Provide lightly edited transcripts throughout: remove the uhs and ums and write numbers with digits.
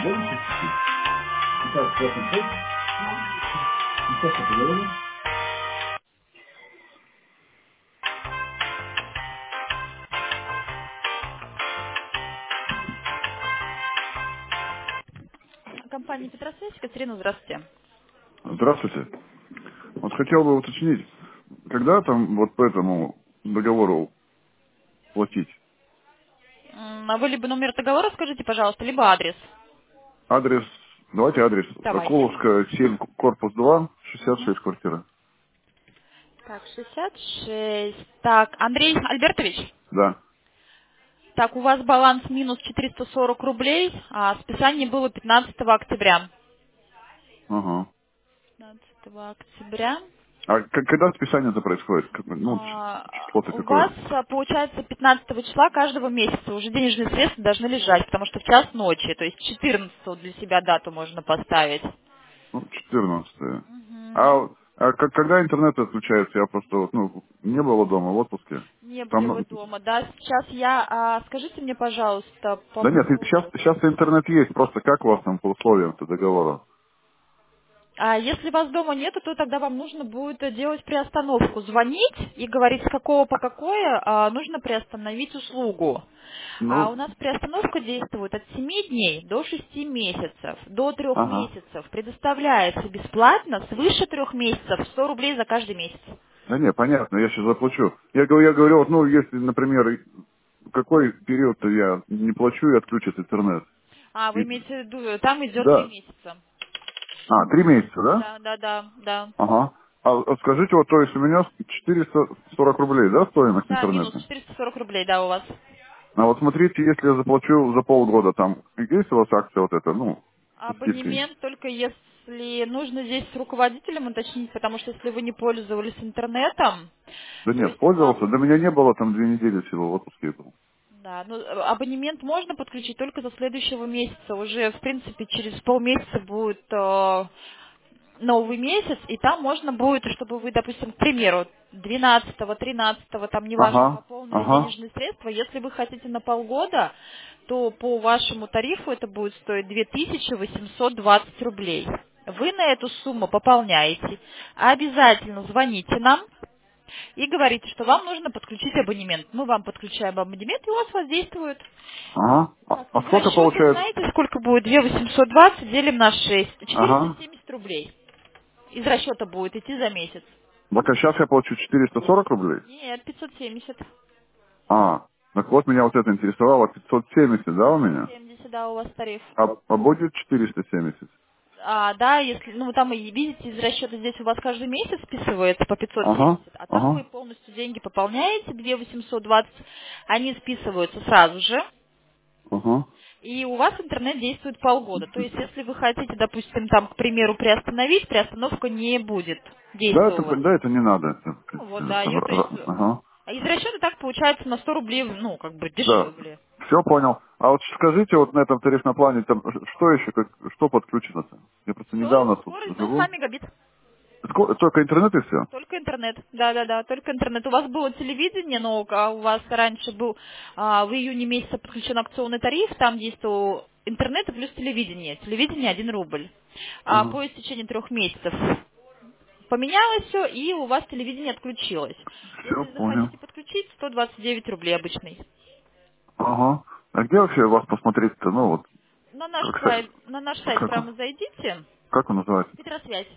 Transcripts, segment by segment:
будете чуть-чуть? Итак, вот он. Сейчас я поговорю. Компания Петросвязь, Екатерина, здравствуйте. Здравствуйте. Вот хотел бы уточнить, когда там вот по этому договору платить? А вы либо номер договора скажите, пожалуйста, либо адрес. Адрес, давайте адрес. Давайте. Соколовская, 7, корпус 2, Мгм. 66 квартира. Так, 66. Так, Андрей Альбертович. Да. Так, у вас баланс минус 440 рублей, а списание было 15 октября. Ага. 15 октября. А когда списание это происходит? Ну, число-то У вас, какое? получается, 15 числа каждого месяца уже денежные средства должны лежать, потому что в час ночи, то есть 14 для себя дату можно поставить. Ну, 14. Мгм. Когда интернет отключается? Я просто, вот, ну, не было дома в отпуске. Не были Там, вы дома, да? Сейчас скажите мне, пожалуйста, по да нет, поводу... сейчас интернет есть, просто как у вас там по условиям-то договора? Если вас дома нету, то тогда вам нужно будет делать приостановку, звонить и говорить, с какого по какое нужно приостановить услугу. А Ну, у нас приостановка действует от 7 дней до 6 месяцев, до 3 ага. месяцев. Предоставляется бесплатно, свыше 3 месяцев, 100 рублей за каждый месяц. Да не, понятно, я сейчас заплачу. Я говорю, вот, ну, если, например, какой период-то я не плачу и отключат интернет? Вы И- имеете в виду, там идет 3 да. месяца. 3 месяца, да? Да, да, да, да. Ага. А скажите, вот, то есть у меня 440 рублей, да, стоимость Да, минус интернета? 440 рублей, да, у вас. А вот смотрите, если я заплачу за полгода, там, есть у вас акция вот эта, ну, со скидкой? Абонемент только если нужно здесь с руководителем уточнить, потому что если вы не пользовались интернетом, Да то нет, есть вам... пользовался, да меня не было там 2 недели всего в отпуске был. Да, ну, абонемент можно подключить только со следующего месяца. Уже, в принципе, через полмесяца будет новый месяц, и там можно будет, чтобы вы, допустим, к примеру, 12-го, 13-го, там неважно, Ага, пополнили ага. денежные средства, если вы хотите на полгода, то по вашему тарифу это будет стоить 2820 рублей. Вы на эту сумму пополняете, обязательно звоните нам и говорите, что вам нужно подключить абонемент. Мы вам подключаем абонемент, и у вас воздействует. Ага. Так, А из сколько расчета получается? знаете, сколько будет? 2820 делим на 6. Ага. 470 рублей. Из расчета будет идти за месяц. Вот а сейчас я получу 440 рублей? Нет, 570. Так вот меня вот это интересовало, 570, да, у меня? 570, да, у вас тариф. А будет 470? Да, если, ну, там, и видите, из расчета здесь у вас каждый месяц списывается по Ага, 570, а там вы ага, полностью деньги пополняете, 2820, они списываются сразу же, ага. и у вас интернет действует полгода. То есть, если вы хотите, допустим, там, к примеру, приостановить, приостановка не будет действовать. Да, это не надо. Это, в Ну, вот, принципе, да, то есть, ага. из расчета так получается на 100 рублей, ну, как бы Да, дешевле. все понял. А вот скажите, вот на этом тарифном плане, там, что еще, что подключено-то? Я просто недавно тут Скорость до 100 живу. мегабит. Только интернет и все? Только интернет. Да, только интернет. У вас было телевидение, но у вас раньше был в июне месяце подключен акционный тариф, там действовал интернет и плюс телевидение. Телевидение 1 рубль. Ага. По истечении 3 месяцев поменялось все, и у вас телевидение отключилось. Все, Если понял. захотите подключить, 129 рублей обычный. Ага. А где вообще вас посмотреть-то? Ну, вот, как сайт, На наш сайт прямо зайдите. как он называется? Петросвязь.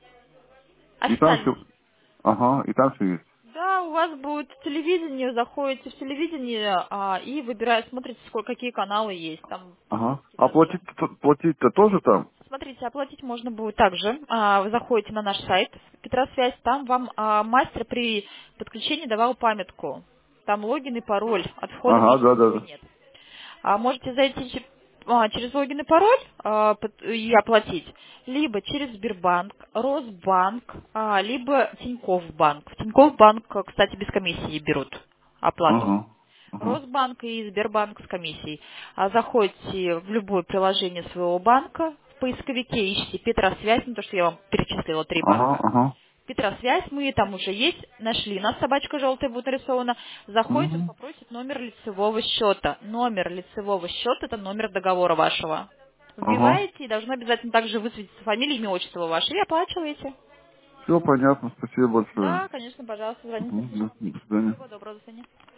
И там все, Официальный. ага, и там все есть. Да, у вас будет телевидение, заходите в телевидение и выбираете, смотрите, какие каналы есть. Там Ага. практически А на все. платить-то тоже там? Смотрите, оплатить можно будет также. Вы заходите на наш сайт Петросвязь, там вам мастер при подключении давал памятку. Там логин и пароль, от входа в Ага, личный да, да, да. кабинет. Можете зайти через логин и пароль и оплатить, либо через Сбербанк, Росбанк, либо Тинькофф банк. В Тинькофф банк, кстати, без комиссии берут оплату. Ага. Ага. Росбанк и Сбербанк с комиссией. Заходите в любое приложение своего банка, в поисковике ищите Петросвязь, ну то, что я вам перечислила, 3 банка. Ага, ага. Петросвязь, мы там уже есть, нашли нас, собачка желтая будет нарисована. Заходит, он Угу. попросит номер лицевого счета. Номер лицевого счета– это номер договора вашего. Ага. вбиваете, и должно обязательно также высветиться фамилия, имя, отчество ваше, и оплачиваете. Все понятно, спасибо большое. Да, конечно, пожалуйста, звоните. Мгм, до свидания. Всего доброго, до свидания.